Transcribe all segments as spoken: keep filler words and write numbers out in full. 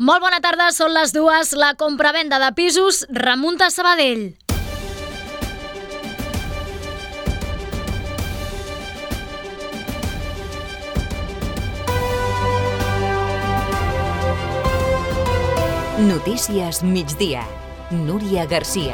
Molt bona tarda, són les dues. La compravenda de pisos remunta a Sabadell. Notícies migdia. Núria Garcia.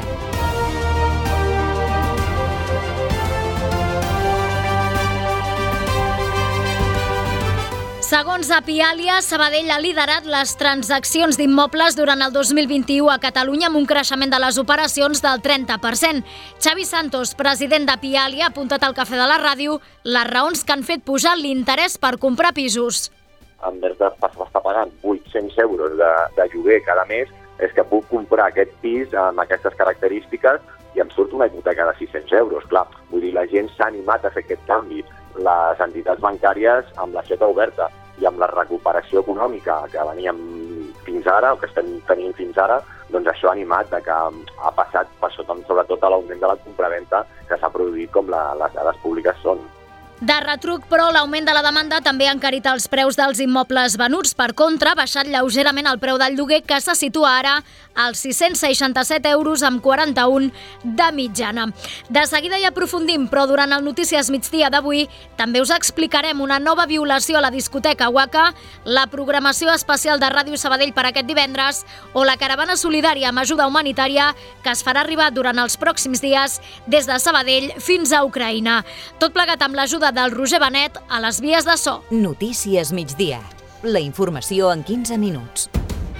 Segons Apialia, Sabadell ha liderat les transaccions d'immobles durant el dos mil vint-i-u a Catalunya amb un creixement de les operacions del trenta per cent. Xavi Santos, president d'Apialia, ha apuntat al Cafè de la Ràdio les raons que han fet pujar l'interès per comprar pisos. En vez d'estar pagant vuit-cents euros de, de lloguer cada mes, és que puc comprar aquest pis amb aquestes característiques i em surt una hipoteca de sis-cents euros. Clar, vull dir, la gent s'ha animat a fer aquest canvi. Les entitats bancàries amb l'aixeta oberta i amb la recuperació econòmica que veníem fins ara, o que estem tenint fins ara, doncs això ha animat de que ha passat, per sobretot a l'augment de la compraventa que s'ha produït com la, les dades públiques són. De retruc, però, l'augment de la demanda també ha encarit els preus dels immobles venuts. Per contra, ha baixat lleugerament el preu del lloguer, que se situa ara als sis-cents seixanta-set euros amb quaranta-un de mitjana. De seguida hi aprofundim, però durant el Notícies Migdia d'avui també us explicarem una nova violació a la discoteca Waka, la programació especial de Ràdio Sabadell per aquest divendres o la caravana solidària amb ajuda humanitària que es farà arribar durant els pròxims dies des de Sabadell fins a Ucraïna. Tot plegat amb l'ajuda del Roger Benet a les vies de so. Notícies migdia. La informació en quinze minuts.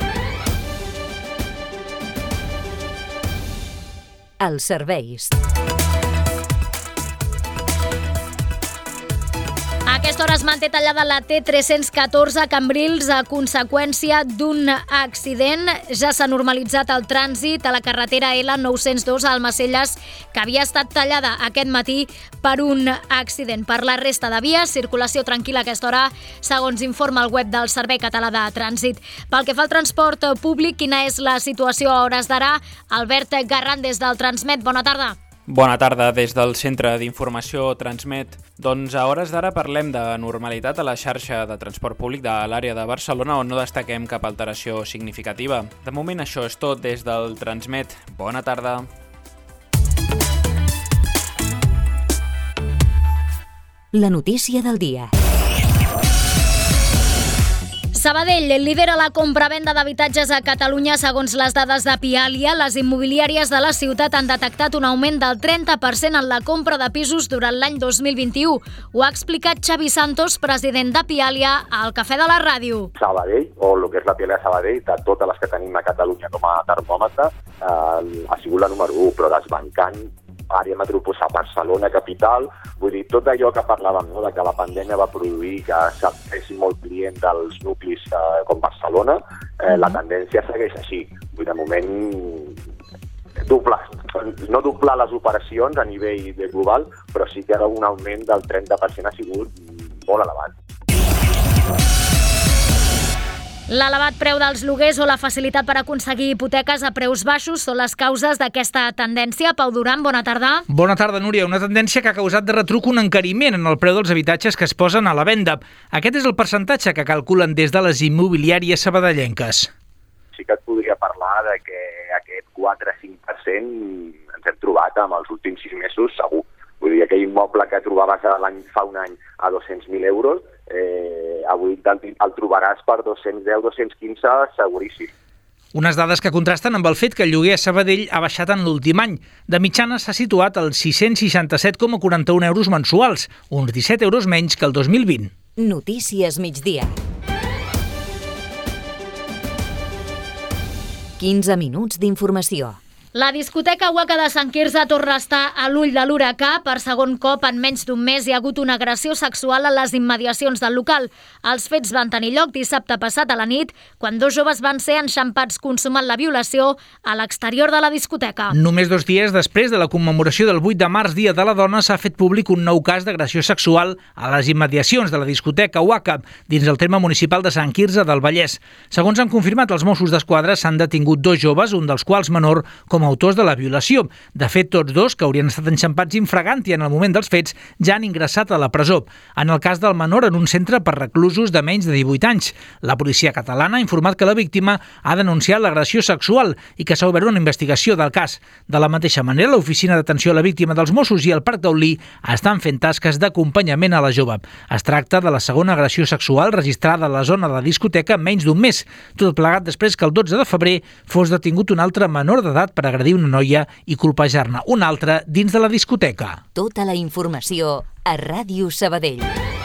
Els serveis. A aquesta hora es manté tallada la T tres-cents catorze a Cambrils a conseqüència d'un accident. Ja s'ha normalitzat el trànsit a la carretera L nou-cents dos a Almacelles, que havia estat tallada aquest matí per un accident. Per la resta de vies, circulació tranquil·la a aquesta hora, segons informa el web del Servei Català de Trànsit. Pel que fa al transport públic, quina és la situació a hores d'ara? Albert Garran, des del Transmet, bona tarda. Bona tarda, des del Centre d'Informació Transmet. Doncs a hores d'ara parlem de normalitat a la xarxa de transport públic de l'àrea de Barcelona, on no destaquem cap alteració significativa. De moment això és tot des del Transmet. Bona tarda. La notícia del dia. Sabadell lidera la compravenda d'habitatges a Catalunya. Segons les dades d'Apialia, les immobiliàries de la ciutat han detectat un augment del trenta per cent en la compra de pisos durant l'any dos mil vint-i-u. Ho ha explicat Xavi Santos, president d'Apialia, al Cafè de la Ràdio. Sabadell, o el que és l'Apialia Sabadell, de totes les que tenim a Catalunya com a termòmetre, eh, ha sigut la número u, però desbancant àrea metropolitana, Barcelona, capital, vull dir, tot allò que parlàvem, no?, de que la pandèmia va produir que s'afectés molt client dels nuclis eh, com Barcelona, eh, la tendència segueix així. Vull dir, de moment, doblar, no doblar les operacions a nivell global, però sí que era un augment del trenta per cent, ha sigut molt elevat. L'elevat preu dels lloguers o la facilitat per aconseguir hipoteques a preus baixos són les causes d'aquesta tendència. Pau Duran, bona tarda. Bona tarda, Núria. Una tendència que ha causat de retruc un encariment en el preu dels habitatges que es posen a la venda. Aquest és el percentatge que calculen des de les immobiliàries sabadellenques. Sí que et podria parlar de que aquest quatre a cinc per cent ens hem trobat amb els últims sis mesos segur. Vull dir, aquell immoble que trobaves l'any fa un any a dos-cents mil euros, eh, avui el, el trobaràs per dos-cents deu a dos-cents quinze seguríssim. Unes dades que contrasten amb el fet que el lloguer a Sabadell ha baixat en l'últim any. De mitjana s'ha situat als sis-cents seixanta-set coma quaranta-un euros mensuals, uns disset euros menys que el dos mil vint. Notícies migdia. quinze minuts d'informació. La discoteca Waka de Sant Quirze torna a estar a l'ull de l'huracà. Per segon cop en menys d'un mes hi ha hagut una agressió sexual a les immediacions del local. Els fets van tenir lloc dissabte passat a la nit, quan dos joves van ser enxampats consumant la violació a l'exterior de la discoteca. Només dos dies després de la commemoració del vuit de març, Dia de la Dona, s'ha fet públic un nou cas d'agressió sexual a les immediacions de la discoteca Waka, dins el terme municipal de Sant Quirze del Vallès. Segons han confirmat els Mossos d'Esquadra, s'han detingut dos joves, un dels quals menor, com com a autors de la violació. De fet, tots dos, que haurien estat enxampats in fraganti en el moment dels fets, ja han ingressat a la presó. En el cas del menor, en un centre per reclusos de menys de divuit anys. La policia catalana ha informat que la víctima ha denunciat l'agressió sexual i que s'ha obert una investigació del cas. De la mateixa manera, l'Oficina d'Atenció a la Víctima dels Mossos i el Parc Taulí estan fent tasques d'acompanyament a la jove. Es tracta de la segona agressió sexual registrada a la zona de la discoteca en menys d'un mes, tot plegat després que el dotze de febrer fos detingut un altre menor d'edat per agredir una noia i colpejar-ne una altra dins de la discoteca. Tota la informació a Ràdio Sabadell.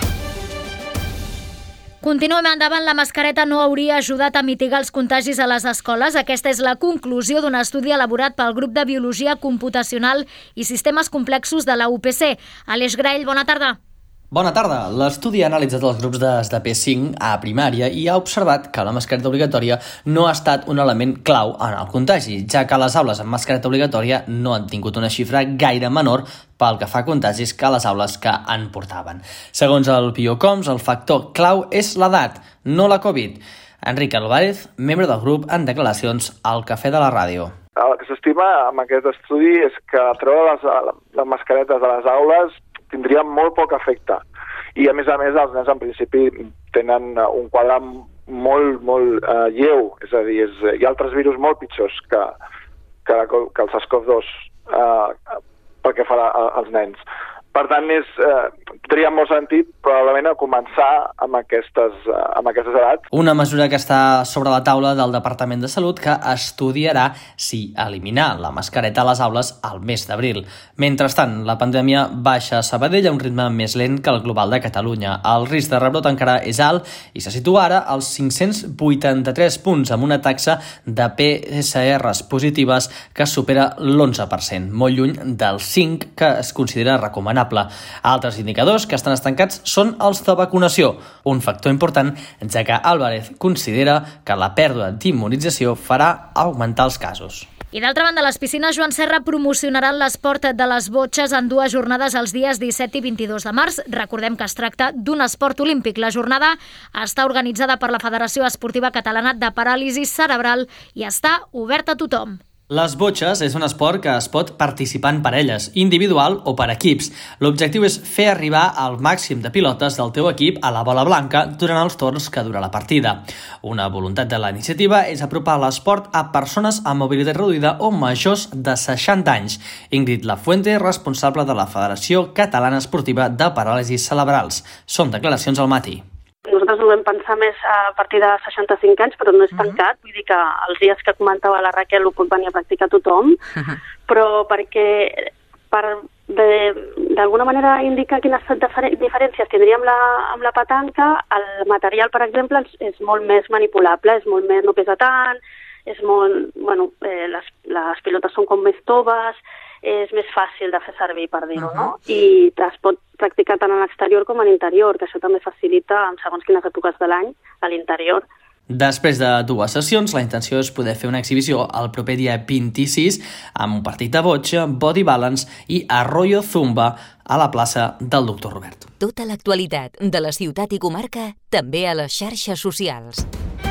Continuem endavant, la mascareta no hauria ajudat a mitigar els contagis a les escoles. Aquesta és la conclusió d'un estudi elaborat pel grup de Biologia Computacional i Sistemes Complexos de la U P C. Aleix Graell, bona tarda. Bona tarda. L'estudi ha analitzat els grups de P cinc a primària i ha observat que la mascareta obligatòria no ha estat un element clau en el contagi, ja que les aules amb mascareta obligatòria no han tingut una xifra gaire menor pel que fa a contagis que les aules que en portaven. Segons el Biocoms, el factor clau és l'edat, no la Covid. Enric Álvarez, membre del grup, en declaracions al Cafè de la Ràdio. El que s'estima amb aquest estudi és que treure les, les mascaretes de les aules tindria molt poc efecte. I, a més a més, els nens, en principi, tenen un quadre molt, molt uh, lleu. És a dir, és, hi ha altres virus molt pitjors que, que, que el SARS-CoV dos uh, pel que fa a, als nens. Per tant, és, eh, tindria molt sentit probablement a començar amb aquestes, eh, amb aquestes edats. Una mesura que està sobre la taula del Departament de Salut que estudiarà si eliminar la mascareta a les aules al mes d'abril. Mentrestant, la pandèmia baixa a Sabadell a un ritme més lent que el global de Catalunya. El risc de rebrot encara és alt i se situa ara als cinc-cents vuitanta-tres punts amb una taxa de P C Rs positives que supera l'onze per cent, molt lluny del cinc que es considera recomanable. Altres indicadors que estan estancats són els de vacunació, un factor important, ja que Álvarez considera que la pèrdua d'immunització farà augmentar els casos. I d'altra banda, les piscines Joan Serra promocionaran l'esport de les botxes en dues jornades els dies disset i vint-i-dos de març. Recordem que es tracta d'un esport olímpic. La jornada està organitzada per la Federació Esportiva Catalana de Paràlisi Cerebral i està oberta a tothom. Les botxes és un esport que es pot participar en parelles, individual o per equips. L'objectiu és fer arribar al màxim de pilotes del teu equip a la bola blanca durant els torns que dura la partida. Una voluntat de la iniciativa és apropar l'esport a persones amb mobilitat reduïda o majors de seixanta anys. Ingrid Lafuente, responsable de la Federació Catalana Esportiva de Paràlisis Cerebrals. Són declaracions al matí. Nosaltres ho vam pensar més a partir de seixanta-cinc anys, però no és tancat. Vull dir que els dies que comentava la Raquel ho pot venir a practicar tothom, però perquè per d'alguna manera indicar quines diferències tindria amb la, amb la petanca, el material, per exemple, és molt més manipulable, és molt més, no pesa tant, és molt, bueno, eh, les, les pilotes són com més toves, és més fàcil de fer servir, per dir-ho, uh-huh. no? I es pot practicar tant a l'exterior com a l'interior, que això també facilita, en segons quines èpoques de l'any, a l'interior. Després de dues sessions, la intenció és poder fer una exhibició el proper dia vint-i-sis amb un partit de botxa, body balance i arroyo zumba a la plaça del Doctor Robert. Tota l'actualitat de la ciutat i comarca també a les xarxes socials.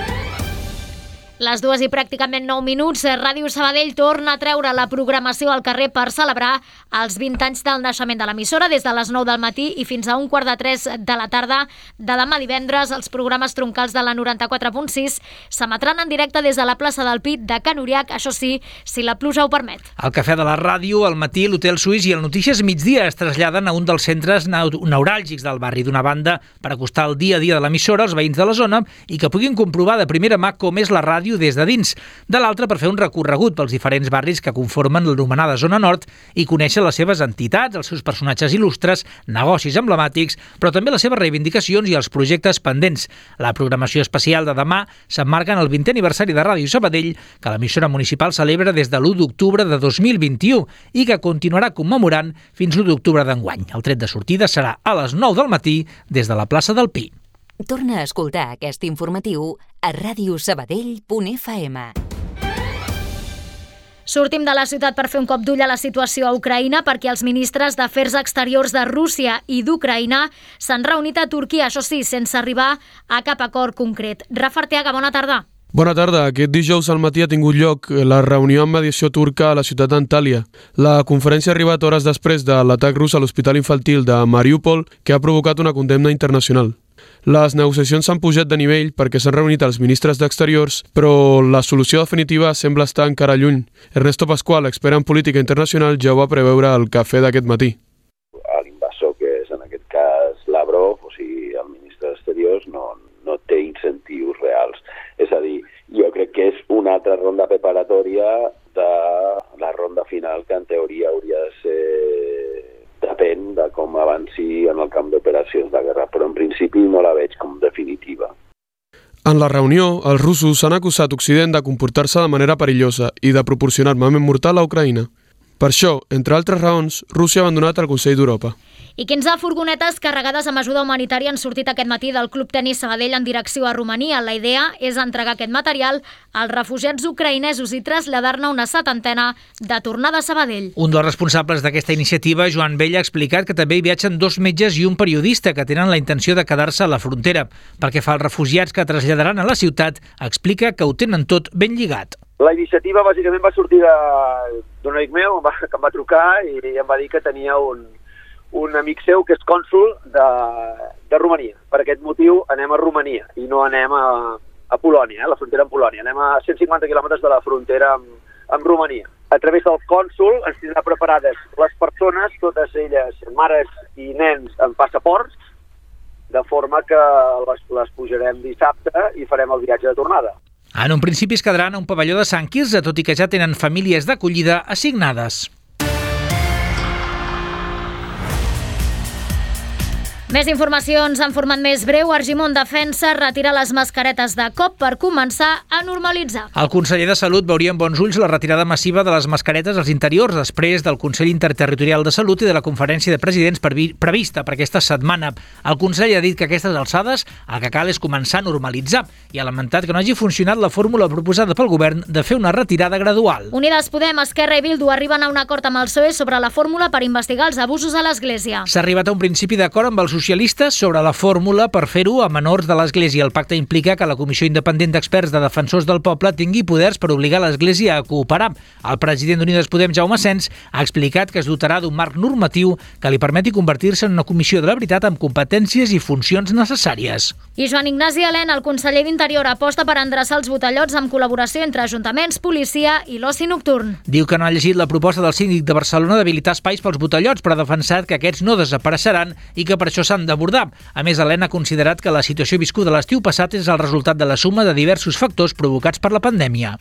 Les dues i pràcticament nou minuts, Ràdio Sabadell torna a treure la programació al carrer per celebrar els vint anys del naixement de l'emissora des de les nou del matí i fins a un quart de tres de la tarda de demà divendres. Els programes troncals de la noranta-quatre punt sis s'emetran en directe des de la plaça del Pi de Can Uriac, això sí, si la pluja ho permet. El Cafè de la Ràdio, al matí, l'Hotel Suís i el Notícies Migdia es traslladen a un dels centres neuràlgics del barri, d'una banda per acostar el dia a dia de l'emissora als veïns de la zona i que puguin comprovar de primera mà com és la ràdio des de dins, de l'altra per fer un recorregut pels diferents barris que conformen l'anomenada Zona Nord i conèixer les seves entitats, els seus personatges il·lustres, negocis emblemàtics, però també les seves reivindicacions i els projectes pendents. La programació especial de demà s'emmarca en el vintè aniversari de Ràdio Sabadell, que l'emissora municipal celebra des de l'u d'octubre de dos mil vint-i-u i que continuarà commemorant fins l'u d'octubre d'enguany. El tret de sortida serà a les nou del matí des de la plaça del Pi. Torna a escoltar aquest informatiu a ràdio sabadell punt f m. Sortim de la ciutat per fer un cop d'ull a la situació a Ucraïna perquè els ministres d'Afers Exteriors de Rússia i d'Ucraïna s'han reunit a Turquia, això sí, sense arribar a cap acord concret. Rafa Arteaga, bona tarda. Bona tarda. Aquest dijous al matí ha tingut lloc la reunió amb mediació turca a la ciutat d'Antàlia. La conferència ha arribat hores després de l'atac rus a l'hospital infantil de Mariupol, que ha provocat una condemna internacional. Les negociacions s'han pujat de nivell perquè s'han reunit els ministres d'Exteriors, però la solució definitiva sembla estar encara lluny. Ernesto Pascual, expert en política internacional, ja ho va preveure al cafè d'aquest matí. L'invasor, que és en aquest cas Lavrov, o sigui, el ministre d'Exteriors, no, no té incentius reals. És a dir, jo crec que és una altra ronda preparatòria de la ronda final que en teoria hauria de ser... Depèn de com avanci en el camp d'operacions de guerra, però en principi no la veig com definitiva. En la reunió, els russos han acusat Occident de comportar-se de manera perillosa i de proporcionar armament mortal a Ucraïna. Per això, entre altres raons, Rússia ha abandonat el Consell d'Europa. I quinze furgonetes carregades amb ajuda humanitària han sortit aquest matí del Club Tenis Sabadell en direcció a Romania. La idea és entregar aquest material als refugiats ucraïnesos i traslladar-ne una setantena de tornada a Sabadell. Un dels responsables d'aquesta iniciativa, Joan Vell, ha explicat que també hi viatgen dos metges i un periodista que tenen la intenció de quedar-se a la frontera. Pel que fa als refugiats que traslladaran a la ciutat, explica que ho tenen tot ben lligat. La iniciativa bàsicament va sortir d'un amic meu que em va trucar i em va dir que tenia un, un amic seu que és cònsul de, de Romania. Per aquest motiu anem a Romania i no anem a, a Polònia, eh, la frontera amb Polònia. Anem a cent cinquanta quilòmetres de la frontera amb, amb Romania. A través del cònsul ens tindrà preparades les persones, totes elles mares i nens amb passaports, de forma que les, les pujarem dissabte i farem el viatge de tornada. En un principi es quedaran a un pavelló de Sant Quirze, tot i que ja tenen famílies d'acollida assignades. Més informacions en format més breu. Argimon Defensa retira les mascaretes de cop per començar a normalitzar. El conseller de Salut veuria amb bons ulls la retirada massiva de les mascaretes als interiors després del Consell Interterritorial de Salut i de la conferència de presidents prevista per aquesta setmana. El conseller ha dit que a aquestes alçades el que cal és començar a normalitzar i ha lamentat que no hagi funcionat la fórmula proposada pel govern de fer una retirada gradual. Unides Podem, Esquerra i Bildu arriben a un acord amb el P S O E sobre la fórmula per investigar els abusos a l'Església. S'ha arribat a un principi d'acord amb els socialistes sobre la fórmula per fer-ho a menors de l'Església. El pacte implica que la Comissió Independent d'Experts de Defensors del Poble tingui poders per obligar l'Església a cooperar. El president d'Unides Podem, Jaume Sens, ha explicat que es dotarà d'un marc normatiu que li permeti convertir-se en una comissió de la veritat amb competències i funcions necessàries. I Joan Ignasi Elena, el conseller d'Interior, aposta per endreçar els botellots amb col·laboració entre ajuntaments, policia i l'oci nocturn. Diu que no ha llegit la proposta del síndic de Barcelona d'habilitar espais pels botellots, però ha defensat que aquests no desapareixeran i que per això s'han d'abordar. A més, Elena ha considerat que la situació viscuda l'estiu passat és el resultat de la suma de diversos factors provocats per la pandèmia.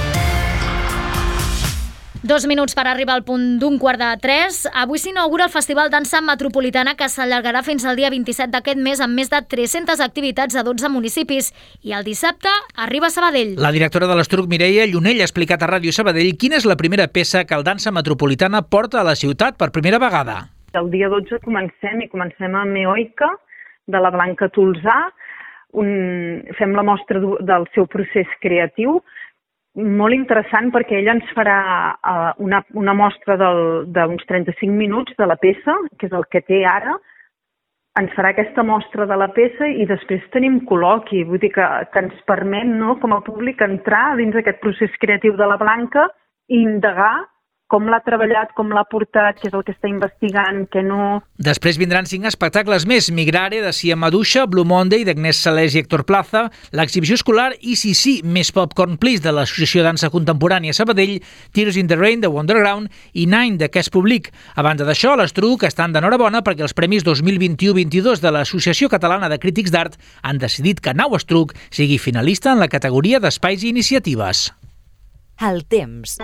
Dos minuts per arribar al punt d'un quart de tres. Avui s'inaugura el Festival Dansa Metropolitana, que s'allargarà fins al dia vint-i-set d'aquest mes amb més de tres-centes activitats a dotze municipis. I el dissabte arriba a Sabadell. La directora de l'Estruc, Mireia Llunell, ha explicat a Ràdio Sabadell quina és la primera peça que el Dansa Metropolitana porta a la ciutat per primera vegada. El dia dotze comencem i comencem a Meoica, de la Blanca Tolzà. Un, fem la mostra del seu procés creatiu, molt interessant perquè ella ens farà uh, una, una mostra d'uns trenta-cinc minuts de la peça, que és el que té ara. Ens farà aquesta mostra de la peça i després tenim col·loqui, vull dir que, que ens permet, no, com a públic, entrar dins aquest procés creatiu de la Blanca i indagar com l'ha treballat, com l'ha portat, què és el que està investigant, què no... Després vindran cinc espectacles més: Migrare, de Sia Maduixa, Blue Monday, d'Agnès Salés i Héctor Plaza, l'exhibició escolar I C C més Popcorn Please, de l'Associació Dansa Contemporània Sabadell, Tears in the Rain, de Wonderground i Nine, de Cas Public. A banda d'això, l'Estruc estan d'enhorabona perquè els Premis dos mil vint-i-u vint-i-dos de l'Associació Catalana de Crítics d'Art han decidit que Nau Estruc sigui finalista en la categoria d'Espais i Iniciatives. El temps.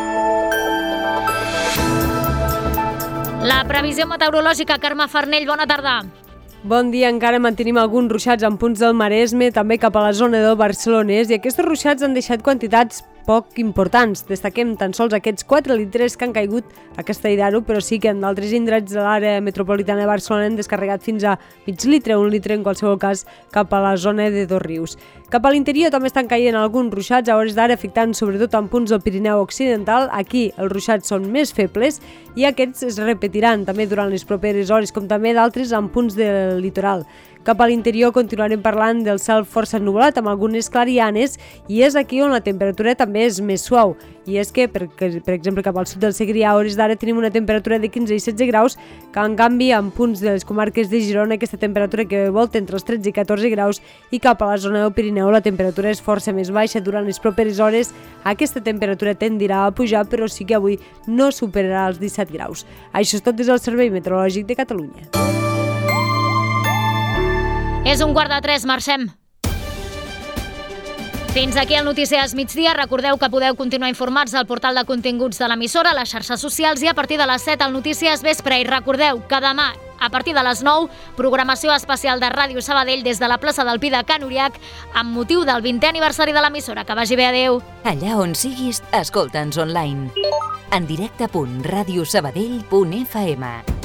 La previsió meteorològica, Carme Farnell, bona tarda. Bon dia, encara mantenim alguns ruixats en punts del Maresme, també cap a la zona del Barcelonès, i aquests ruixats han deixat quantitats poc importants. Destaquem tan sols aquests quatre litres que han caigut a Castell d'Aro, però sí que en d'altres indrets de l'àrea metropolitana de Barcelona han descarregat fins a mig litre, un litre en qualsevol cas, cap a la zona de Dosrius. Cap a l'interior també estan caient alguns ruixats, a hores d'ara afectant sobretot en punts del Pirineu Occidental. Aquí els ruixats són més febles i aquests es repetiran també durant les properes hores, com també d'altres en punts del litoral. Cap a l'interior continuarem parlant del cel força ennuvolat amb algunes clarianes i és aquí on la temperatura també és més suau. I és que, per, per exemple, cap al sud del Segrià a hores d'ara tenim una temperatura de quinze i setze graus, que en canvi en punts de les comarques de Girona aquesta temperatura que volta entre els tretze i catorze graus i cap a la zona del Pirineu la temperatura és força més baixa. Durant les properes hores aquesta temperatura tendirà a pujar, però sí que avui no superarà els disset graus. Això és tot des del Servei Meteorològic de Catalunya. És un quart de tres, marxem. Fins aquí el Notícies Migdia. Recordeu que podeu continuar informats al portal de continguts de l'emissora, a les xarxes socials i a partir de les set al Notícies Vespre. I recordeu que demà, a partir de les nou, programació especial de Ràdio Sabadell des de la plaça del Pi de Can Uriac amb motiu del vintè aniversari de l'emissora. Que vagi bé, adeu. Allà on siguis, escolta'ns online. En directe punt radiosabadell punt f m.